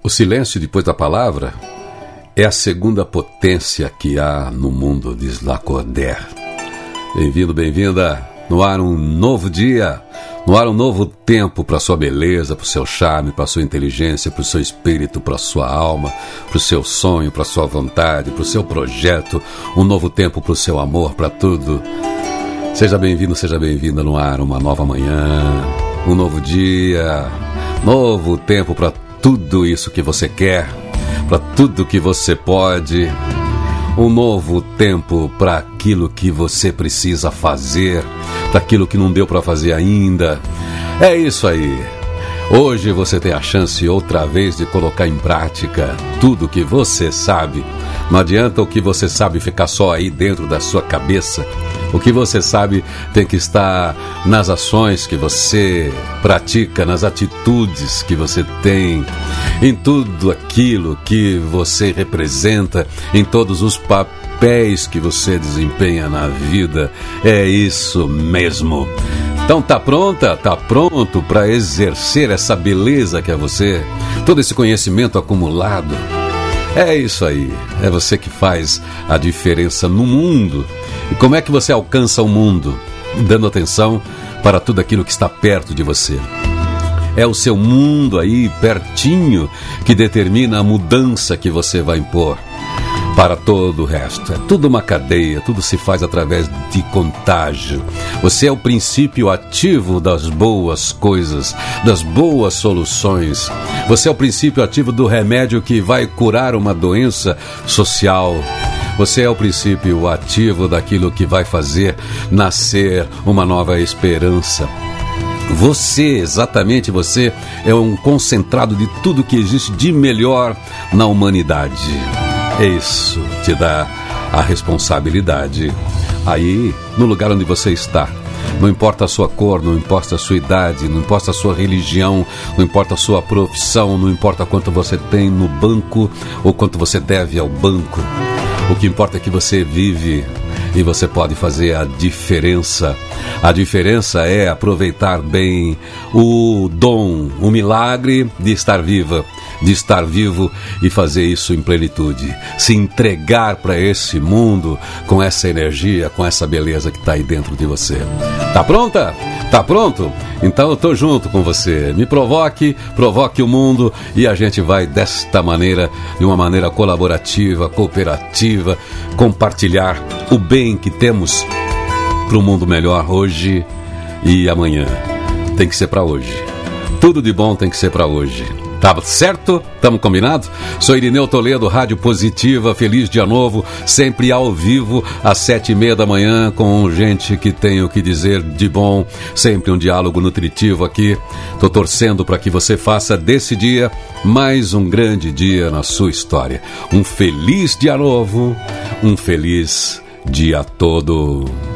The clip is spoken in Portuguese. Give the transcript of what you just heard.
O silêncio depois da palavra é a segunda potência que há no mundo, diz Lacordaire. Bem-vindo, bem-vinda. No ar um novo dia, no ar um novo tempo para sua beleza, para o seu charme, para a sua inteligência, para o seu espírito, para a sua alma, para o seu sonho, para a sua vontade, para o seu projeto. Um novo tempo para o seu amor, para tudo. Seja bem-vindo, seja bem-vinda. No ar uma nova manhã, um novo dia, novo tempo para tudo isso que você quer, para tudo que você pode, um novo tempo para aquilo que você precisa fazer, para aquilo que não deu para fazer ainda. É isso aí. Hoje você tem a chance outra vez de colocar em prática tudo que você sabe. Não adianta o que você sabe ficar só aí dentro da sua cabeça. O que você sabe tem que estar nas ações que você pratica, nas atitudes que você tem, em tudo aquilo que você representa, em todos os papéis que você desempenha na vida. É isso mesmo. Então tá pronta? Tá pronto para exercer essa beleza que é você? Todo esse conhecimento acumulado? É isso aí, é você que faz a diferença no mundo. E como é que você alcança o mundo? Dando atenção para tudo aquilo que está perto de você. É o seu mundo aí, pertinho, que determina a mudança que você vai impor para todo o resto. É tudo uma cadeia, tudo se faz através de contágio. Você é o princípio ativo das boas coisas, das boas soluções. Você é o princípio ativo do remédio que vai curar uma doença social. Você é o princípio ativo daquilo que vai fazer nascer uma nova esperança. Você, exatamente você, é um concentrado de tudo que existe de melhor na humanidade. Isso te dá a responsabilidade aí no lugar onde você está. Não importa a sua cor, não importa a sua idade, não importa a sua religião, não importa a sua profissão, não importa quanto você tem no banco ou quanto você deve ao banco. O que importa é que você vive e você pode fazer a diferença. A diferença é aproveitar bem o dom, o milagre de estar viva, de estar vivo e fazer isso em plenitude. Se entregar para esse mundo com essa energia, com essa beleza que está aí dentro de você. Tá pronta? Tá pronto? Então eu tô junto com você. Me provoque, provoque o mundo e a gente vai desta maneira, de uma maneira colaborativa, cooperativa, compartilhar o bem que temos para um mundo melhor hoje e amanhã. Tem que ser para hoje. Tudo de bom tem que ser para hoje. Tá certo? Tamo combinado? Sou Irineu Toledo, Rádio Positiva, feliz dia novo, sempre ao vivo, às 7h30 da manhã, com gente que tem o que dizer de bom, sempre um diálogo nutritivo aqui. Tô torcendo para que você faça desse dia mais um grande dia na sua história. Um feliz dia novo, um feliz dia todo.